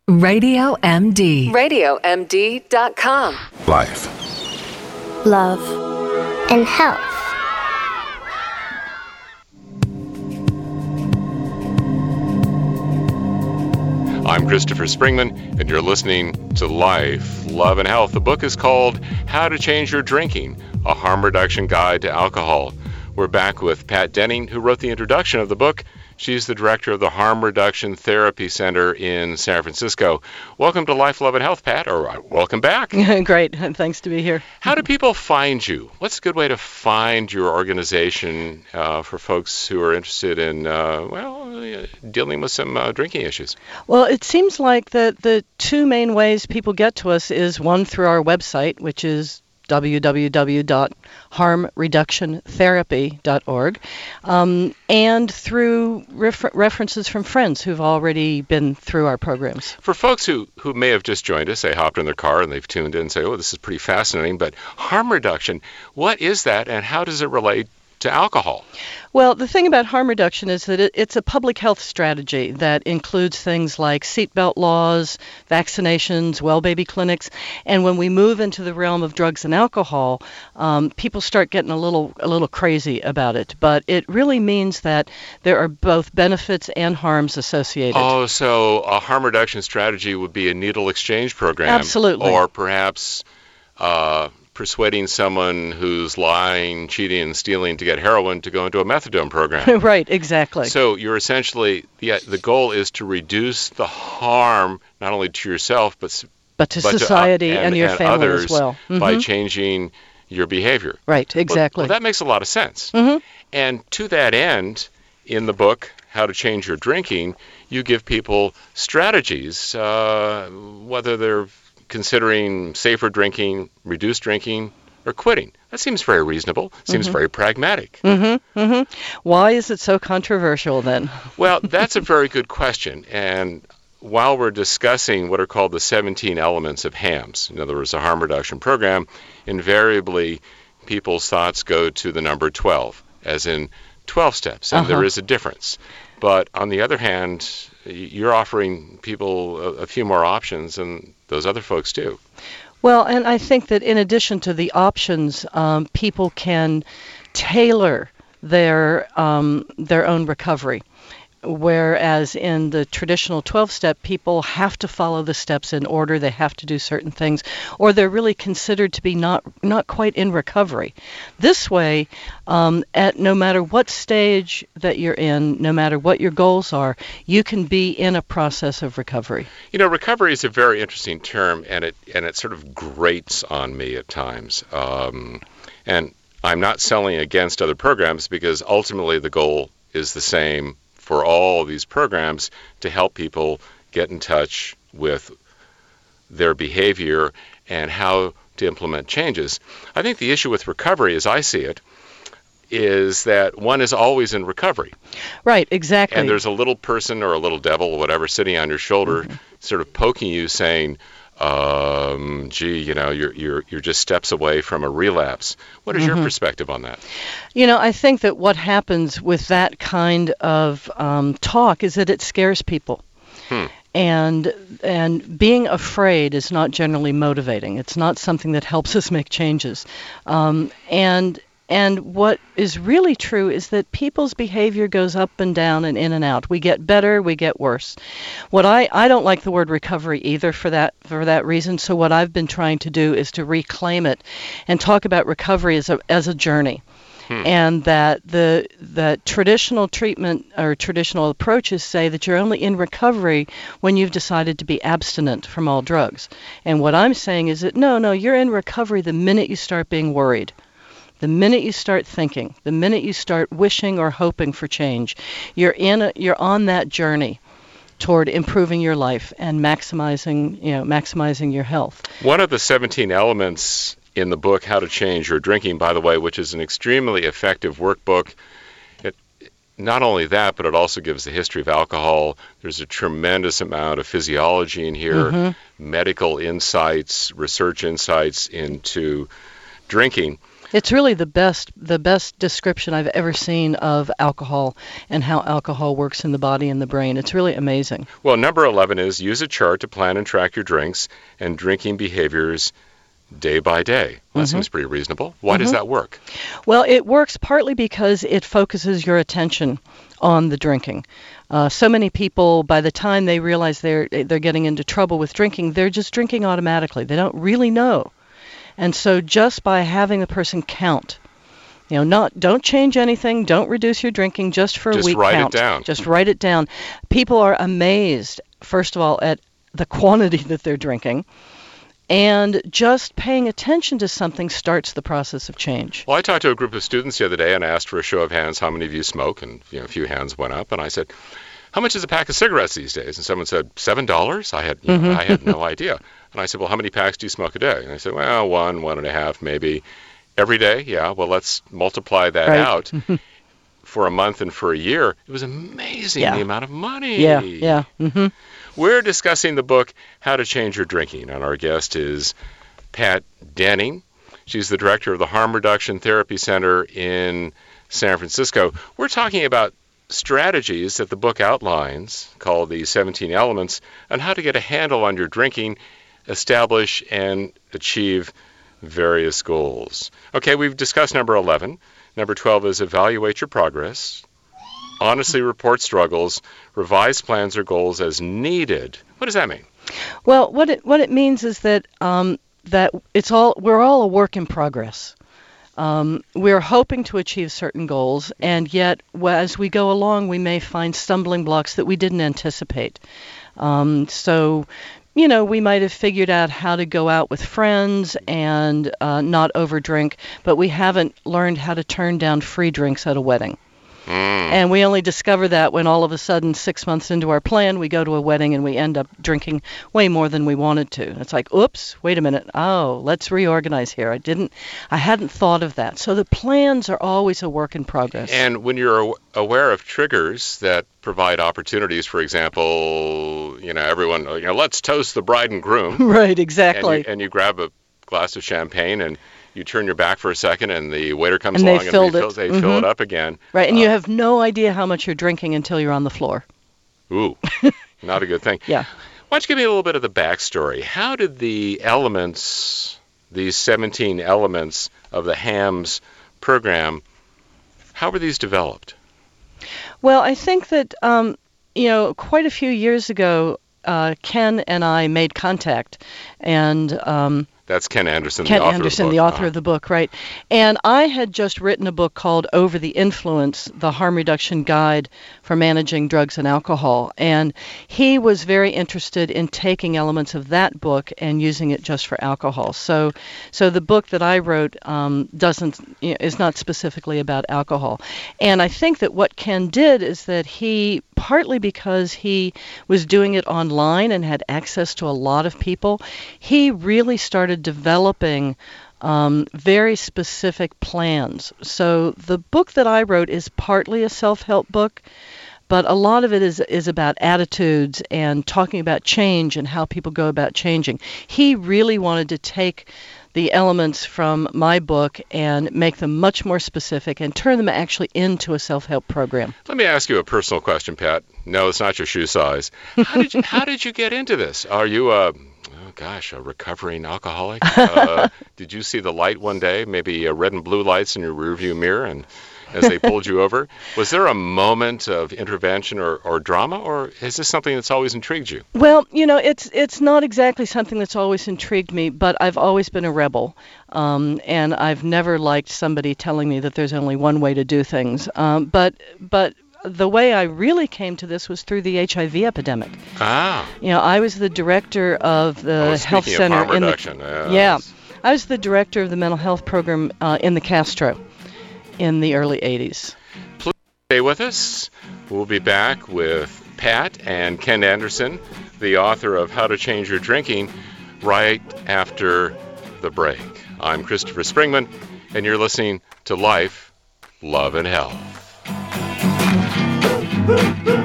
Radio MD. RadioMD.com. Life. Love. And health. I'm Christopher Springman, and you're listening to Life, Love, and Health. The book is called How to Change Your Drinking, a Harm Reduction Guide to Alcohol. We're back with Pat Denning, who wrote the introduction of the book. She's the director of the Harm Reduction Therapy Center in San Francisco. Welcome to Life, Love, and Health, Pat, or welcome back. Great. Thanks to be here. How do people find you? What's a good way to find your organization for folks who are interested in, dealing with some drinking issues? Well, it seems like the two main ways people get to us is one through our website, which is www.harmreductiontherapy.org, and through references from friends who've already been through our programs. For folks who may have just joined us, they hopped in their car and they've tuned in and say, oh, this is pretty fascinating, but harm reduction, what is that and how does it relate to alcohol? Well, the thing about harm reduction is that it's a public health strategy that includes things like seatbelt laws, vaccinations, well baby clinics, and when we move into the realm of drugs and alcohol, people start getting a little crazy about it. But it really means that there are both benefits and harms associated. Oh, so a harm reduction strategy would be a needle exchange program. Absolutely. Or perhaps persuading someone who's lying, cheating, and stealing to get heroin to go into a methadone program. Right, exactly. So you're essentially, the goal is to reduce the harm not only to yourself, but to society and your family others as well. Mm-hmm. By changing your behavior. Right, exactly. Well, that makes a lot of sense. Mm-hmm. And to that end, in the book, How to Change Your Drinking, you give people strategies, whether they're considering safer drinking, reduced drinking, or quitting. That seems very reasonable. Seems very pragmatic. Mm-hmm. Mm-hmm. Why is it so controversial then? Well, that's a very good question. And while we're discussing what are called the 17 elements of HAMS, in other words, a harm reduction program, invariably people's thoughts go to the number 12, as in 12 steps, and there is a difference. But on the other hand, you're offering people a few more options than those other folks do. Well, and I think that in addition to the options, people can tailor their own recovery. Whereas in the traditional 12-step, people have to follow the steps in order, they have to do certain things, or they're really considered to be not quite in recovery. This way, at no matter what stage that you're in, no matter what your goals are, you can be in a process of recovery. You know, recovery is a very interesting term, and it sort of grates on me at times. And I'm not selling against other programs because ultimately the goal is the same for all these programs, to help people get in touch with their behavior and how to implement changes. I think the issue with recovery, as I see it, is that one is always in recovery. Right, exactly. And there's a little person or a little devil or whatever sitting on your shoulder, sort of poking you, saying, you're just steps away from a relapse. What is your perspective on that? You know, I think that what happens with that kind of talk is that it scares people. And being afraid is not generally motivating. It's not something that helps us make changes. And what is really true is that people's behavior goes up and down and in and out. We get better, we get worse. What I don't like the word recovery either for that reason. So what I've been trying to do is to reclaim it and talk about recovery as a journey. And that the traditional treatment or traditional approaches say that you're only in recovery when you've decided to be abstinent from all drugs. And what I'm saying is that no, you're in recovery the minute you start being worried. The minute you start thinking, the minute you start wishing or hoping for change, you're on that journey toward improving your life and maximizing your health. One of the 17 elements in the book, How to Change Your Drinking, by the way, which is an extremely effective workbook. Not only that, but it also gives the history of alcohol. There's a tremendous amount of physiology in here, medical insights, research insights into drinking. It's really the best description I've ever seen of alcohol and how alcohol works in the body and the brain. It's really amazing. Well, number 11 is use a chart to plan and track your drinks and drinking behaviors day by day. Well, that seems pretty reasonable. Why does that work? Well, it works partly because it focuses your attention on the drinking. So many people, by the time they realize they're getting into trouble with drinking, they're just drinking automatically. They don't really know. And so just by having the person count, don't change anything, don't reduce your drinking, just for a week, write count. It down. Just write it down. People are amazed, first of all, at the quantity that they're drinking. And just paying attention to something starts the process of change. Well, I talked to a group of students the other day and asked for a show of hands, how many of you smoke? And a few hands went up. And I said, how much is a pack of cigarettes these days? And someone said, $7. I had no idea. And I said, well, how many packs do you smoke a day? And I said, well, 1.5, maybe. Every day? Yeah, well, let's multiply that out for a month and for a year. It was amazing the amount of money. Yeah. We're discussing the book, How to Change Your Drinking, and our guest is Pat Denning. She's the director of the Harm Reduction Therapy Center in San Francisco. We're talking about strategies that the book outlines, called the 17 Elements, on how to get a handle on your drinking, establish and achieve various goals. Okay, we've discussed number 11. Number 12 is evaluate your progress. Honestly report struggles, revise plans or goals as needed. What does that mean? Well, what it means is that we're all a work in progress. We're hoping to achieve certain goals, and yet as we go along, we may find stumbling blocks that we didn't anticipate. So we might have figured out how to go out with friends and not overdrink, but we haven't learned how to turn down free drinks at a wedding. And we only discover that when all of a sudden, 6 months into our plan, we go to a wedding and we end up drinking way more than we wanted to. It's like, oops, wait a minute. Oh, let's reorganize here. I hadn't thought of that. So the plans are always a work in progress. And when you're aware of triggers that provide opportunities, for example, everyone, let's toast the bride and groom. Right, exactly. And you grab a glass of champagne and you turn your back for a second, and the waiter comes and along they fill it up again. Right, and you have no idea how much you're drinking until you're on the floor. Ooh, not a good thing. Yeah. Why don't you give me a little bit of the backstory? How did the elements, these 17 elements of the HAMS program, how were these developed? Well, I think that, quite a few years ago, Ken and I made contact, and that's Ken Anderson, the author of the book, right? And I had just written a book called Over the Influence, the Harm Reduction Guide for Managing Drugs and Alcohol. And he was very interested in taking elements of that book and using it just for alcohol. So the book that I wrote is not specifically about alcohol. And I think that what Ken did is that he, partly because he was doing it online and had access to a lot of people, he really started developing very specific plans. So the book that I wrote is partly a self-help book, but a lot of it is about attitudes and talking about change and how people go about changing. He really wanted to take the elements from my book and make them much more specific and turn them actually into a self-help program. Let me ask you a personal question, Pat. No, it's not your shoe size. How did you get into this? Are you a recovering alcoholic? Did you see the light one day, maybe red and blue lights in your rearview mirror, and as they pulled you over? Was there a moment of intervention or drama, or is this something that's always intrigued you? Well, it's not exactly something that's always intrigued me, but I've always been a rebel, and I've never liked somebody telling me that there's only one way to do things. But the way I really came to this was through the HIV epidemic. Ah. I was the director of the health center of harm reduction. I was the director of the mental health program in the Castro in the early 80s. Please stay with us. We'll be back with Pat and Ken Anderson, the author of How to Change Your Drinking, right after the break. I'm Christopher Springman, and you're listening to Life, Love, and Health.